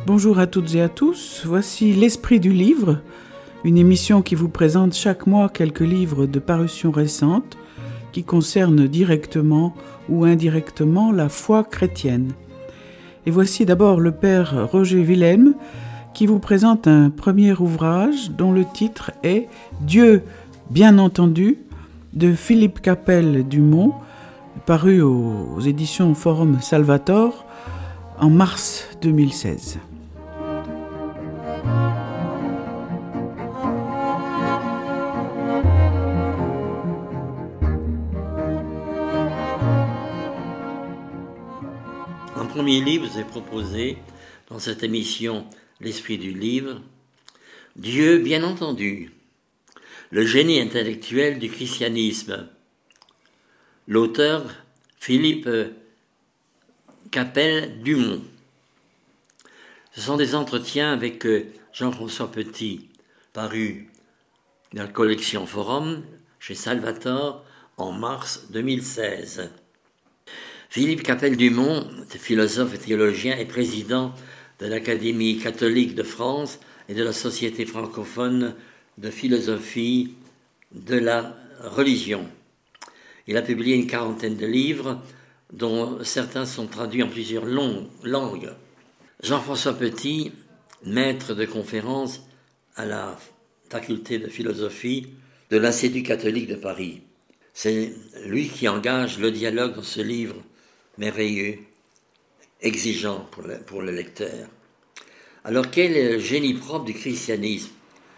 Bonjour à toutes et à tous, voici l'Esprit du livre, une émission qui vous présente chaque mois quelques livres de parution récente qui concernent directement ou indirectement la foi chrétienne. Et voici d'abord le père Roger Wilhelm qui vous présente un premier ouvrage dont le titre est « Dieu, bien entendu » de Philippe Capelle-Dumont, paru aux éditions Forum Salvator en mars 2016. Un premier livre vous est proposé dans cette émission L'Esprit du livre, Dieu, bien entendu, le génie intellectuel du christianisme. L'auteur, Philippe Capelle-Dumont. Ce sont des entretiens avec Jean-François Petit, parus dans la collection Forum chez Salvator en mars 2016. Philippe Capelle-Dumont, philosophe et théologien, est président de l'Académie catholique de France et de la Société francophone de philosophie de la religion. Il a publié une quarantaine de livres, dont certains sont traduits en plusieurs langues. Jean-François Petit, maître de conférences à la faculté de philosophie de l'Institut catholique de Paris. C'est lui qui engage le dialogue dans ce livre merveilleux, exigeant pour le lecteur. Alors, quel est le génie propre du christianisme?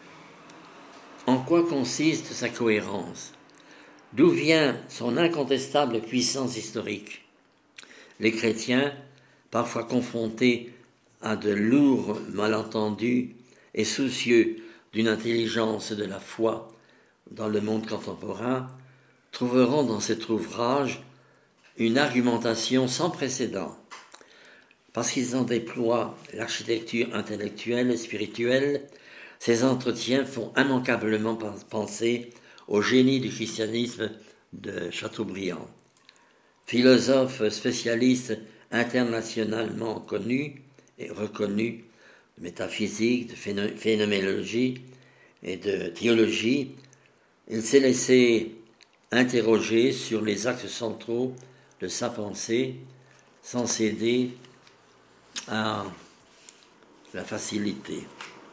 En quoi consiste sa cohérence? D'où vient son incontestable puissance historique? Les chrétiens, parfois confrontés à de lourds malentendus et soucieux d'une intelligence de la foi dans le monde contemporain, trouveront dans cet ouvrage une argumentation sans précédent, parce qu'ils en déploient l'architecture intellectuelle et spirituelle. Ces entretiens font immanquablement penser au génie du christianisme de Chateaubriand. Philosophe spécialiste internationalement connu et reconnu de métaphysique, de phénoménologie et de théologie, il s'est laissé interroger sur les axes centraux de sa pensée sans céder à la facilité.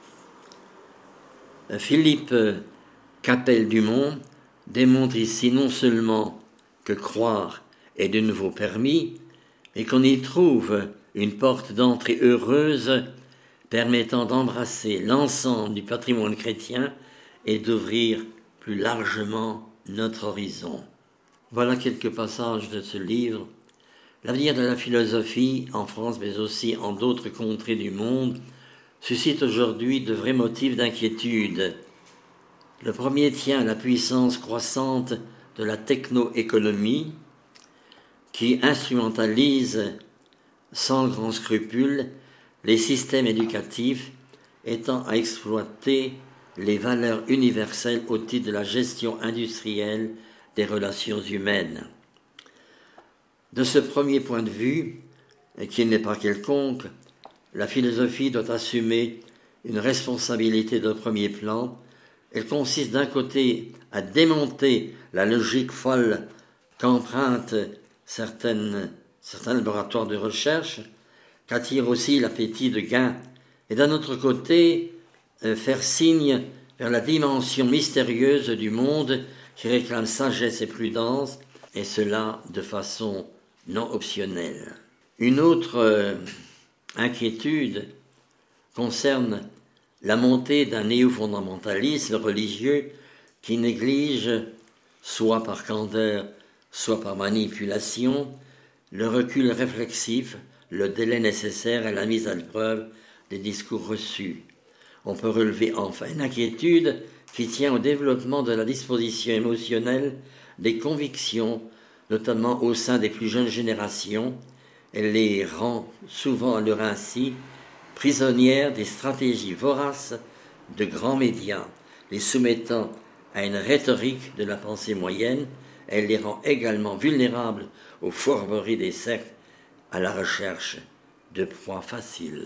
Philippe Capelle-Dumont démontre ici non seulement que croire est de nouveau permis, mais qu'on y trouve une porte d'entrée heureuse permettant d'embrasser l'ensemble du patrimoine chrétien et d'ouvrir plus largement notre horizon. Voilà quelques passages de ce livre. L'avenir de la philosophie en France, mais aussi en d'autres contrées du monde, suscite aujourd'hui de vrais motifs d'inquiétude. Le premier tient à la puissance croissante de la techno-économie qui instrumentalise sans grand scrupule les systèmes éducatifs étant à exploiter les valeurs universelles au titre de la gestion industrielle des relations humaines. De ce premier point de vue, et qui n'est pas quelconque, la philosophie doit assumer une responsabilité de premier plan. Elle consiste d'un côté à démonter la logique folle qu'empruntent certains laboratoires de recherche, qu'attire aussi l'appétit de gain, et d'un autre côté, faire signe vers la dimension mystérieuse du monde qui réclame sagesse et prudence, et cela de façon non optionnelle. Une autre inquiétude concerne la montée d'un néo-fondamentalisme religieux qui néglige, soit par candeur, soit par manipulation, le recul réflexif, le délai nécessaire à la mise à l'épreuve des discours reçus. On peut relever enfin une inquiétude qui tient au développement de la disposition émotionnelle des convictions, notamment au sein des plus jeunes générations. Elle les rend souvent à leur insu prisonnières des stratégies voraces de grands médias, les soumettant à une rhétorique de la pensée moyenne. Elle les rend également vulnérables aux fourberies des sectes, à la recherche de proie facile.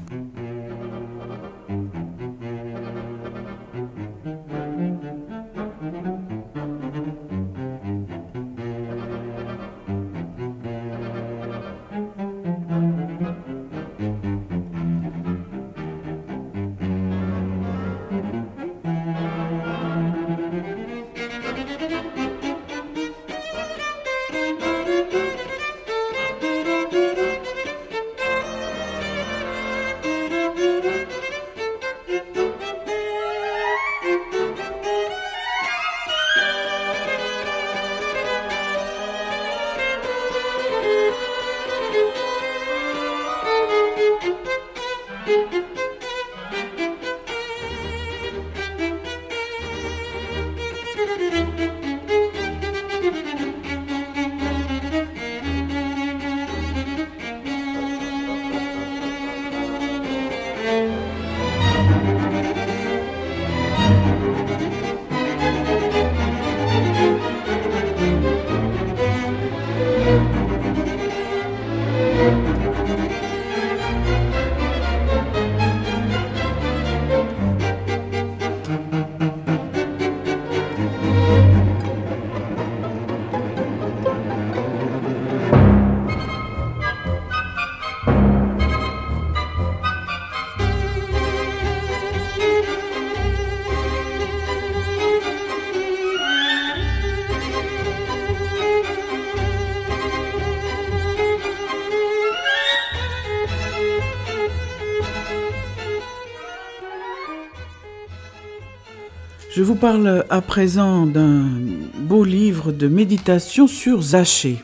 Je vous parle à présent d'un beau livre de méditation sur Zachée.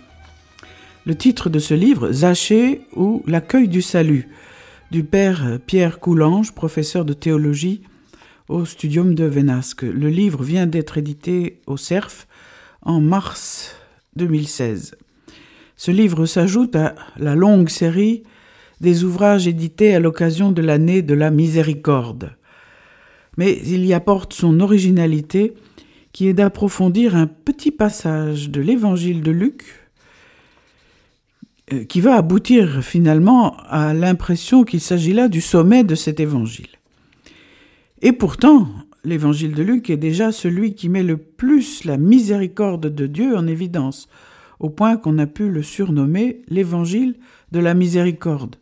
Le titre de ce livre, Zachée ou l'accueil du salut, du père Pierre Coulanges, professeur de théologie au Studium de Vénasque. Le livre vient d'être édité au Cerf en mars 2016. Ce livre s'ajoute à la longue série des ouvrages édités à l'occasion de l'année de la miséricorde. Mais il y apporte son originalité, qui est d'approfondir un petit passage de l'évangile de Luc, qui va aboutir finalement à l'impression qu'il s'agit là du sommet de cet évangile. Et pourtant, l'évangile de Luc est déjà celui qui met le plus la miséricorde de Dieu en évidence, au point qu'on a pu le surnommer l'évangile de la miséricorde.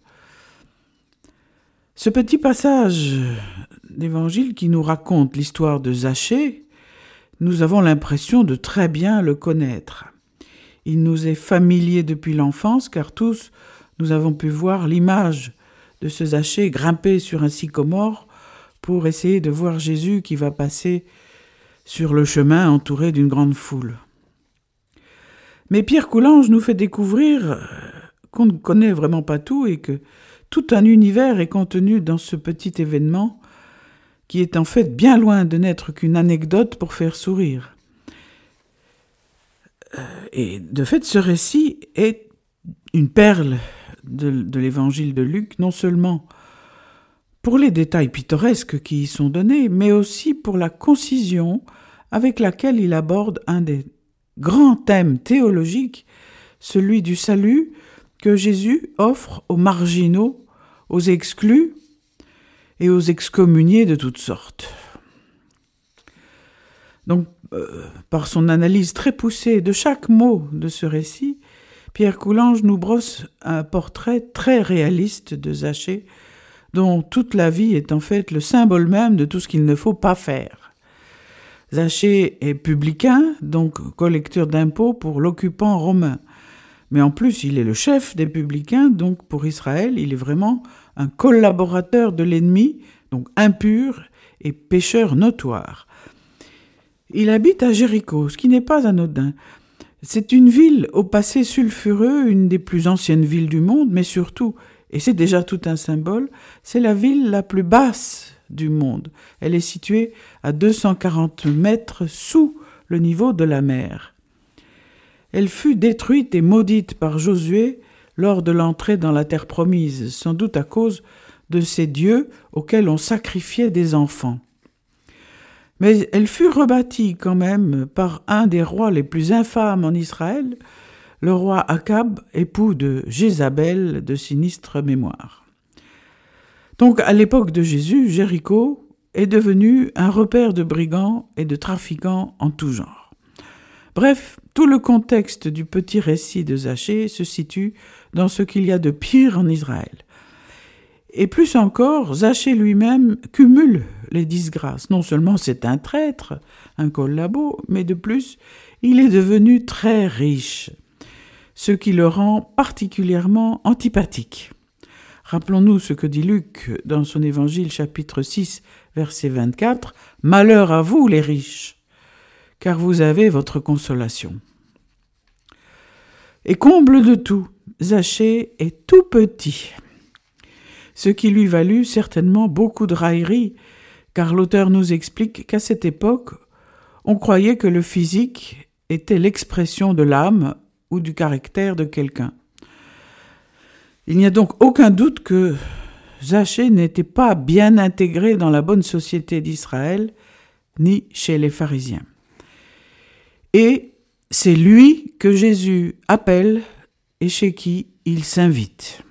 Ce petit passage d'évangile qui nous raconte l'histoire de Zachée, nous avons l'impression de très bien le connaître. Il nous est familier depuis l'enfance, car tous nous avons pu voir l'image de ce Zachée grimpé sur un sycomore pour essayer de voir Jésus qui va passer sur le chemin entouré d'une grande foule. Mais Pierre Coulanges nous fait découvrir qu'on ne connaît vraiment pas tout et que tout un univers est contenu dans ce petit événement qui est en fait bien loin de n'être qu'une anecdote pour faire sourire. Et de fait, ce récit est une perle de l'évangile de Luc, non seulement pour les détails pittoresques qui y sont donnés, mais aussi pour la concision avec laquelle il aborde un des grands thèmes théologiques, celui du salut que Jésus offre aux marginaux, aux exclus, et aux excommuniés de toutes sortes. Donc, par son analyse très poussée de chaque mot de ce récit, Pierre Coulanges nous brosse un portrait très réaliste de Zachée, dont toute la vie est en fait le symbole même de tout ce qu'il ne faut pas faire. Zachée est publicain, donc collecteur d'impôts pour l'occupant romain. Mais en plus, il est le chef des publicains, donc pour Israël, il est vraiment un collaborateur de l'ennemi, donc impur et pécheur notoire. Il habite à Jéricho, ce qui n'est pas anodin. C'est une ville au passé sulfureux, une des plus anciennes villes du monde, mais surtout, et c'est déjà tout un symbole, c'est la ville la plus basse du monde. Elle est située à 240 mètres sous le niveau de la mer. Elle fut détruite et maudite par Josué lors de l'entrée dans la terre promise, sans doute à cause de ces dieux auxquels on sacrifiait des enfants. Mais elle fut rebâtie quand même par un des rois les plus infâmes en Israël, le roi Akab, époux de Jézabel de sinistre mémoire. Donc à l'époque de Jésus, Jéricho est devenu un repère de brigands et de trafiquants en tout genre. Bref, tout le contexte du petit récit de Zachée se situe dans ce qu'il y a de pire en Israël. Et plus encore, Zachée lui-même cumule les disgrâces. Non seulement c'est un traître, un collabo, mais de plus, il est devenu très riche, ce qui le rend particulièrement antipathique. Rappelons-nous ce que dit Luc dans son évangile chapitre 6, verset 24, « Malheur à vous les riches, car vous avez votre consolation. » Et comble de tout, Zachée est tout petit, ce qui lui valut certainement beaucoup de railleries, car l'auteur nous explique qu'à cette époque, on croyait que le physique était l'expression de l'âme ou du caractère de quelqu'un. Il n'y a donc aucun doute que Zachée n'était pas bien intégré dans la bonne société d'Israël, ni chez les pharisiens. Et c'est lui que Jésus appelle et chez qui il s'invite.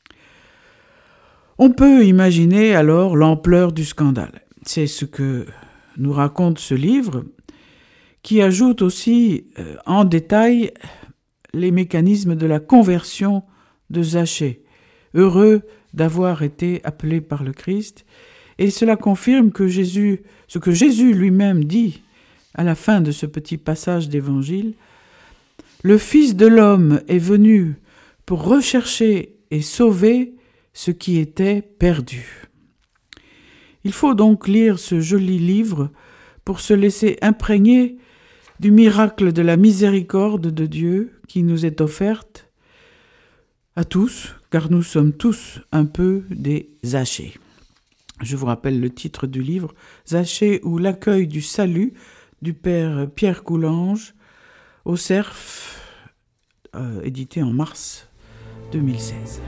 On peut imaginer alors l'ampleur du scandale. C'est ce que nous raconte ce livre, qui ajoute aussi en détail les mécanismes de la conversion de Zachée, heureux d'avoir été appelé par le Christ, et cela confirme que ce que Jésus lui-même dit à la fin de ce petit passage d'évangile, « Le Fils de l'homme est venu pour rechercher et sauver ce qui était perdu. » Il faut donc lire ce joli livre pour se laisser imprégner du miracle de la miséricorde de Dieu qui nous est offerte à tous, car nous sommes tous un peu des Zachées. Je vous rappelle le titre du livre, Zachée ou l'accueil du salut, du père Pierre Coulanges, au Cerf, édité en mars 2016.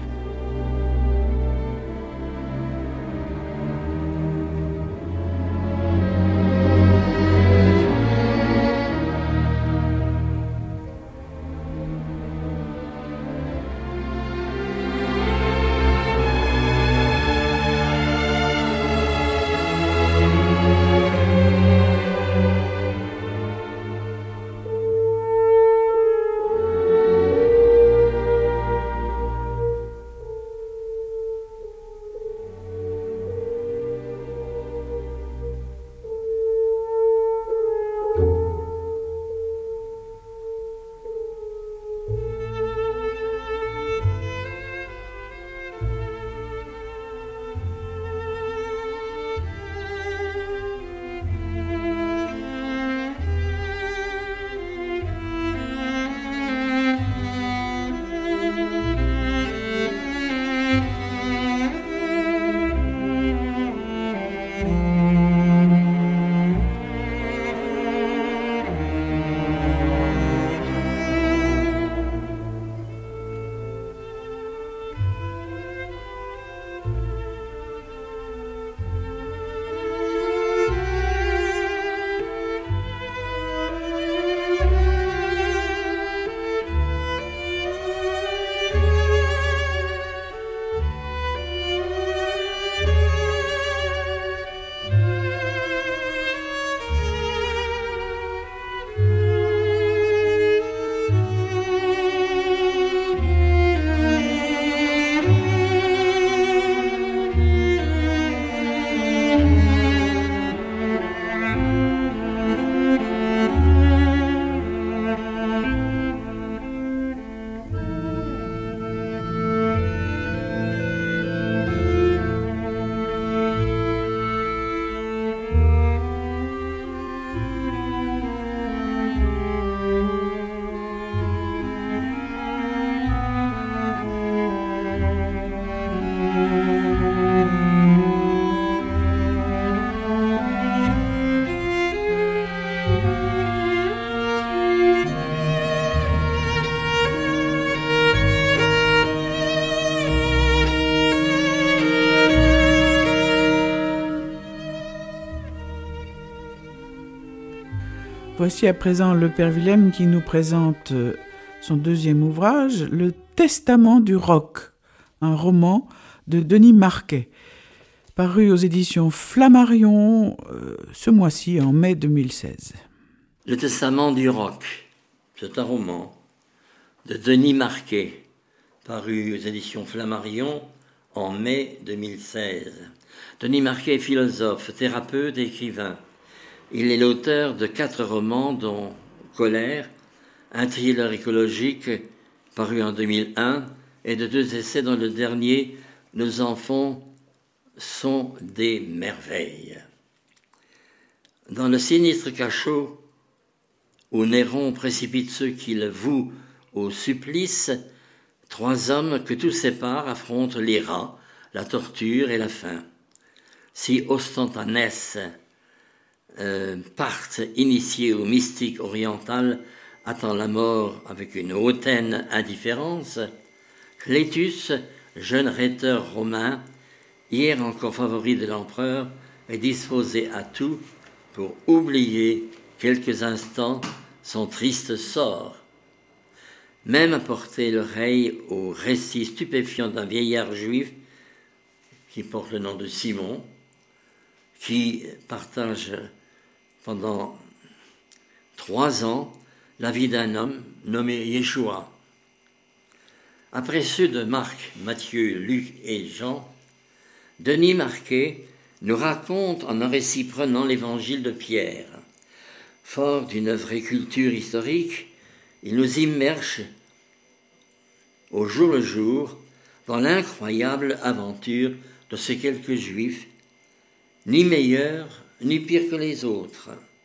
Voici à présent le Père Willem qui nous présente son deuxième ouvrage, Le Testament du Roc, un roman de Denis Marquet, paru aux éditions Flammarion ce mois-ci, en mai 2016. Le Testament du Roc, c'est un roman de Denis Marquet, paru aux éditions Flammarion en mai 2016. Denis Marquet est philosophe, thérapeute et écrivain. Il est l'auteur de 4 romans, dont Colère, un thriller écologique paru en 2001, et de 2 essais dont le dernier, Nos enfants sont des merveilles. Dans le sinistre cachot où Néron précipite ceux qui le vouent au supplice, 3 hommes que tout sépare affrontent les rats, la torture et la faim. Si Ostantanès Parthe, initié au mystique oriental, attend la mort avec une hautaine indifférence, Clétus, jeune rhéteur romain, hier encore favori de l'empereur, est disposé à tout pour oublier quelques instants son triste sort. Même apporter l'oreille au récit stupéfiant d'un vieillard juif qui porte le nom de Simon, qui partage pendant 3 ans la vie d'un homme nommé Yeshua. Après ceux de Marc, Matthieu, Luc et Jean, Denis Marquet nous raconte en un récit prenant l'évangile de Pierre. Fort d'une vraie culture historique, il nous immerge au jour le jour dans l'incroyable aventure de ces quelques juifs, ni meilleurs ni pires que les autres,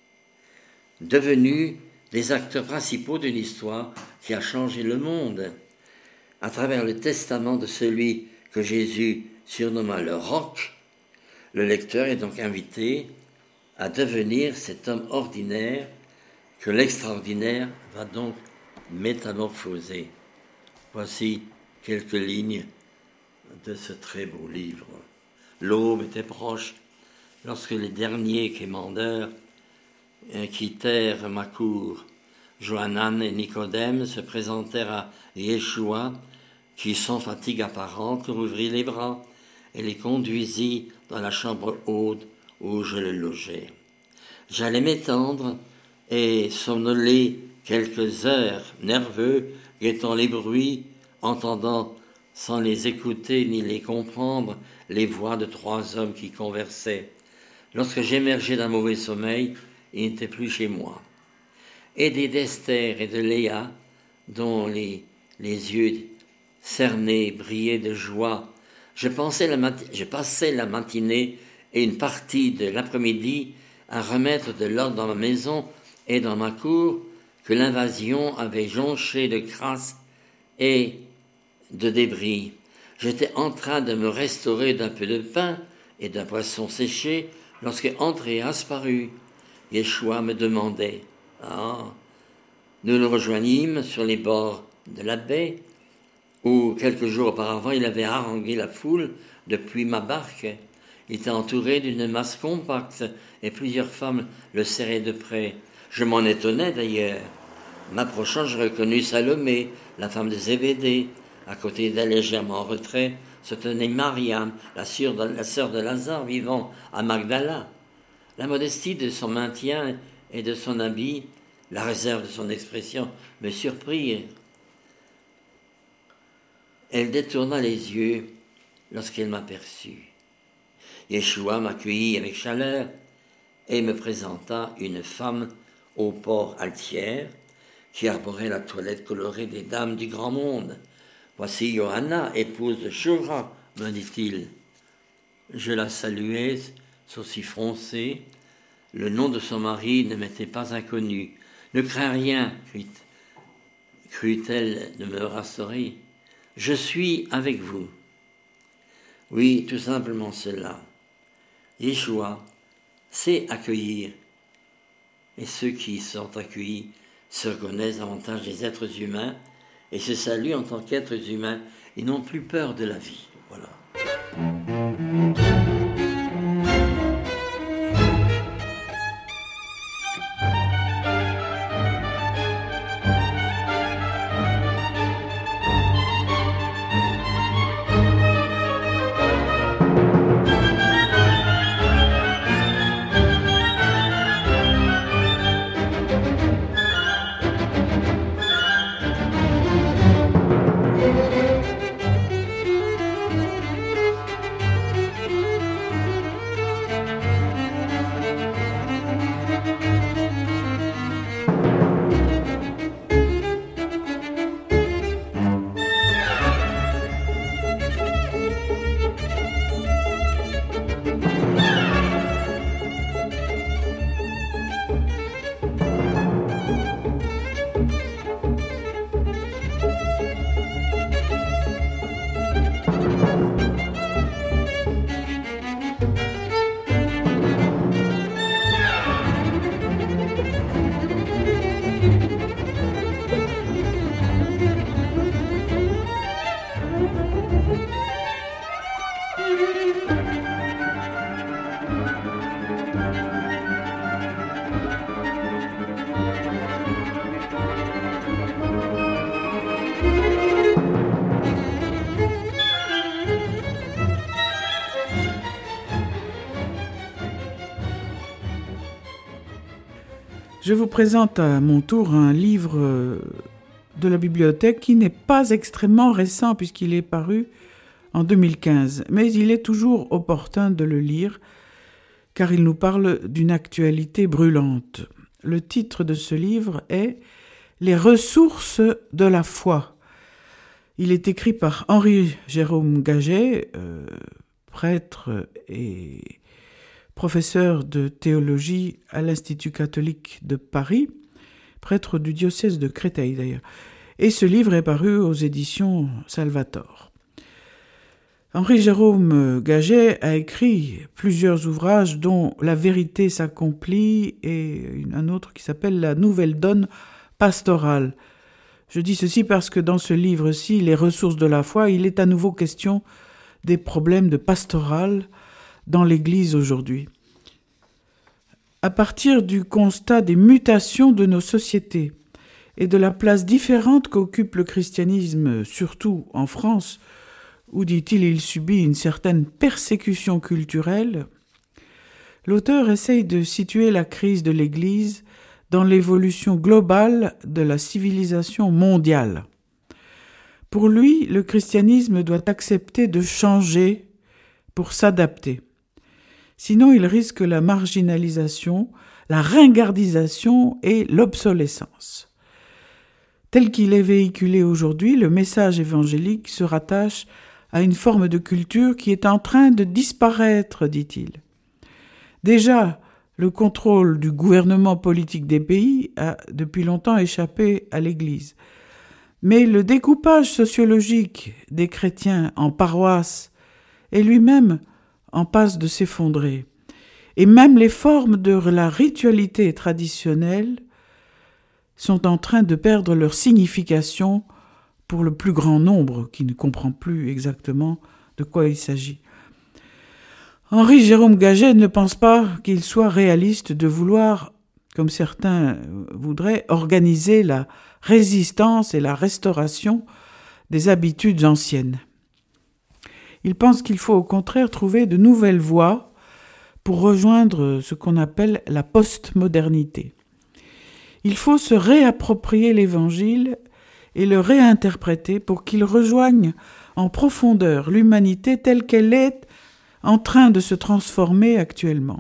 devenus les acteurs principaux d'une histoire qui a changé le monde. À travers le testament de celui que Jésus surnomma le Roc, le lecteur est donc invité à devenir cet homme ordinaire que l'extraordinaire va donc métamorphoser. Voici quelques lignes de ce très beau livre. L'aube était proche lorsque les derniers quémandeurs quittèrent ma cour. Johanan et Nicodème se présentèrent à Yeshua, qui sans fatigue apparente leur ouvrit les bras et les conduisit dans la chambre haute où je le logeais. J'allais m'étendre et somnoler quelques heures, nerveux, guettant les bruits, entendant sans les écouter ni les comprendre les voix de 3 hommes qui conversaient. Lorsque j'émergeais d'un mauvais sommeil, il n'était plus chez moi. Aidé d'Esther et de Léa, dont les yeux cernés brillaient de joie, je passais la matinée et une partie de l'après-midi à remettre de l'ordre dans ma maison et dans ma cour que l'invasion avait jonché de crasse et de débris. J'étais en train de me restaurer d'un peu de pain et d'un poisson séché lorsque Andréas parut. Yeshua me demandait. Nous le rejoignîmes sur les bords de la baie, où quelques jours auparavant il avait harangué la foule depuis ma barque. Il était entouré d'une masse compacte et plusieurs femmes le serraient de près. Je m'en étonnais d'ailleurs. M'approchant, je reconnus Salomé, la femme de Zébédée. À côté d'elle, légèrement en retrait, se tenait Mariam, la sœur de Lazare, vivant à Magdala. La modestie de son maintien et de son habit, la réserve de son expression me surprirent. Elle détourna les yeux lorsqu'elle m'aperçut. Yeshua m'accueillit avec chaleur et me présenta une femme au port altière qui arborait la toilette colorée des dames du grand monde. « Voici Johanna, épouse de Shura, me dit-il. » Je la saluai, sourcils froncés. Le nom de son mari ne m'était pas inconnu. « Ne crains rien, crut-elle de me rassurer. Je suis avec vous. » Oui, tout simplement cela. Yeshua sait accueillir, et ceux qui sont accueillis se reconnaissent davantage des êtres humains et se saluent en tant qu'êtres humains et n'ont plus peur de la vie. Voilà. Je vous présente à mon tour un livre de la bibliothèque qui n'est pas extrêmement récent puisqu'il est paru en 2015, mais il est toujours opportun de le lire car il nous parle d'une actualité brûlante. Le titre de ce livre est « Les ressources de la foi ». Il est écrit par Henri-Jérôme Gaget, prêtre et professeur de théologie à l'Institut catholique de Paris, prêtre du diocèse de Créteil d'ailleurs. Et ce livre est paru aux éditions Salvator. Henri-Jérôme Gaget a écrit plusieurs ouvrages dont La vérité s'accomplit et un autre qui s'appelle La nouvelle donne pastorale. Je dis ceci parce que dans ce livre-ci, Les ressources de la foi, il est à nouveau question des problèmes de pastoral dans l'Église aujourd'hui. À partir du constat des mutations de nos sociétés et de la place différente qu'occupe le christianisme, surtout en France, où, dit-il, il subit une certaine persécution culturelle, l'auteur essaye de situer la crise de l'Église dans l'évolution globale de la civilisation mondiale. Pour lui, le christianisme doit accepter de changer pour s'adapter. Sinon, il risque la marginalisation, la ringardisation et l'obsolescence. Tel qu'il est véhiculé aujourd'hui, le message évangélique se rattache à une forme de culture qui est en train de disparaître, dit-il. Déjà, le contrôle du gouvernement politique des pays a depuis longtemps échappé à l'Église. Mais le découpage sociologique des chrétiens en paroisses est lui-même en passe de s'effondrer. Et même les formes de la ritualité traditionnelle sont en train de perdre leur signification pour le plus grand nombre qui ne comprend plus exactement de quoi il s'agit. Henri-Jérôme Gaget ne pense pas qu'il soit réaliste de vouloir, comme certains voudraient, organiser la résistance et la restauration des habitudes anciennes. Il pense qu'il faut au contraire trouver de nouvelles voies pour rejoindre ce qu'on appelle la postmodernité. Il faut se réapproprier l'Évangile et le réinterpréter pour qu'il rejoigne en profondeur l'humanité telle qu'elle est en train de se transformer actuellement.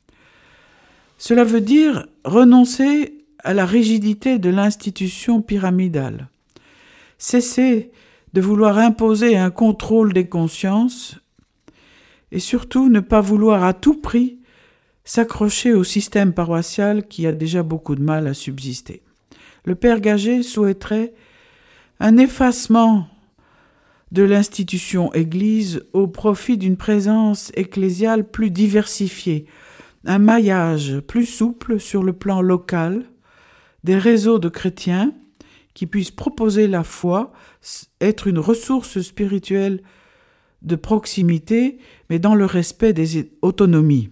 Cela veut dire renoncer à la rigidité de l'institution pyramidale, cesser de vouloir imposer un contrôle des consciences et surtout ne pas vouloir à tout prix s'accrocher au système paroissial qui a déjà beaucoup de mal à subsister. Le père Gaget souhaiterait un effacement de l'institution Église au profit d'une présence ecclésiale plus diversifiée, un maillage plus souple sur le plan local, des réseaux de chrétiens qui puissent proposer la foi, être une ressource spirituelle de proximité, mais dans le respect des autonomies.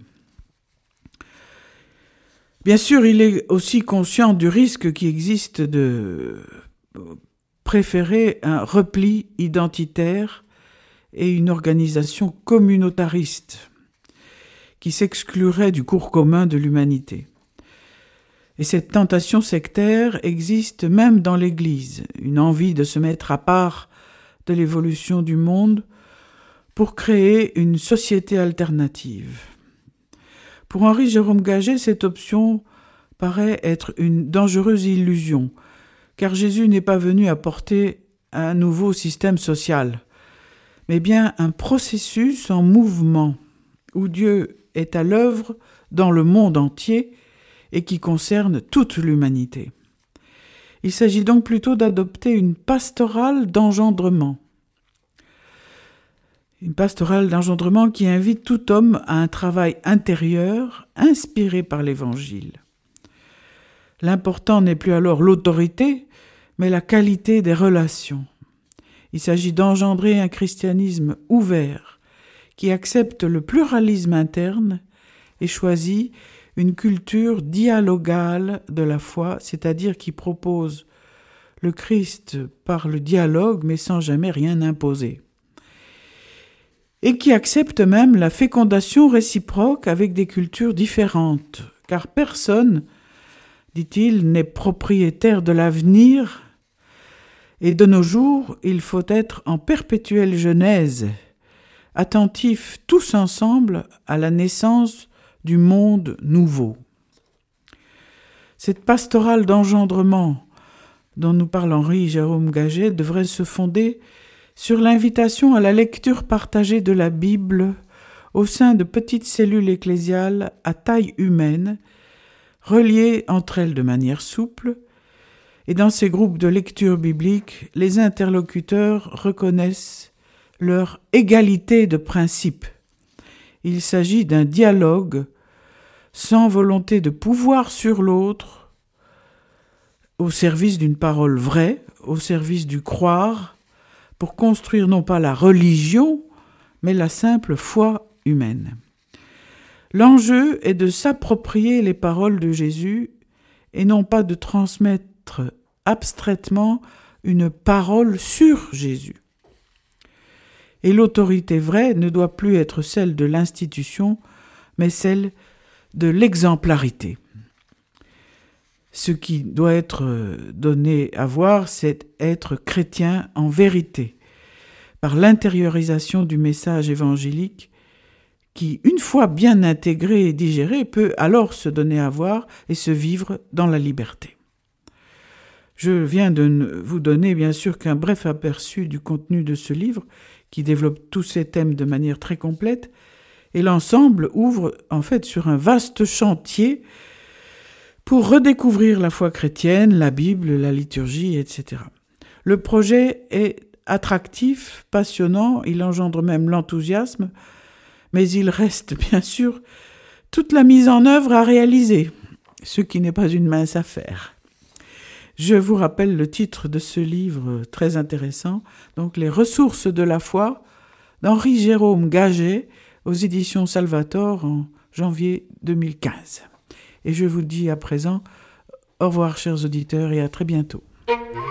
Bien sûr, il est aussi conscient du risque qui existe de préférer un repli identitaire et une organisation communautariste qui s'exclurait du cours commun de l'humanité. Et cette tentation sectaire existe même dans l'Église, une envie de se mettre à part de l'évolution du monde pour créer une société alternative. Pour Henri-Jérôme Gaget, cette option paraît être une dangereuse illusion, car Jésus n'est pas venu apporter un nouveau système social, mais bien un processus en mouvement, où Dieu est à l'œuvre dans le monde entier et qui concerne toute l'humanité. Il s'agit donc plutôt d'adopter une pastorale d'engendrement. Une pastorale d'engendrement qui invite tout homme à un travail intérieur inspiré par l'Évangile. L'important n'est plus alors l'autorité, mais la qualité des relations. Il s'agit d'engendrer un christianisme ouvert, qui accepte le pluralisme interne et choisit une culture dialogale de la foi, c'est-à-dire qui propose le Christ par le dialogue, mais sans jamais rien imposer. Et qui accepte même la fécondation réciproque avec des cultures différentes, car personne dit-il, n'est propriétaire de l'avenir, et de nos jours, il faut être en perpétuelle genèse, attentifs tous ensemble à la naissance du monde nouveau. Cette pastorale d'engendrement dont nous parle Henri-Jérôme Gaget devrait se fonder sur l'invitation à la lecture partagée de la Bible au sein de petites cellules ecclésiales à taille humaine, reliées entre elles de manière souple, et dans ces groupes de lecture biblique, les interlocuteurs reconnaissent leur égalité de principe. Il s'agit d'un dialogue sans volonté de pouvoir sur l'autre, au service d'une parole vraie, au service du croire, pour construire non pas la religion, mais la simple foi humaine. L'enjeu est de s'approprier les paroles de Jésus et non pas de transmettre abstraitement une parole sur Jésus. Et l'autorité vraie ne doit plus être celle de l'institution, mais celle de l'exemplarité. Ce qui doit être donné à voir, c'est être chrétien en vérité, par l'intériorisation du message évangélique qui, une fois bien intégré et digéré, peut alors se donner à voir et se vivre dans la liberté. Je viens de vous donner bien sûr qu'un bref aperçu du contenu de ce livre qui développe tous ces thèmes de manière très complète, et l'ensemble ouvre en fait sur un vaste chantier pour redécouvrir la foi chrétienne, la Bible, la liturgie, etc. Le projet est attractif, passionnant, il engendre même l'enthousiasme, mais il reste bien sûr toute la mise en œuvre à réaliser, ce qui n'est pas une mince affaire. Je vous rappelle le titre de ce livre très intéressant, donc Les ressources de la foi, d'Henri-Jérôme Gaget, aux éditions Salvator en janvier 2015. Et je vous dis à présent au revoir chers auditeurs et à très bientôt.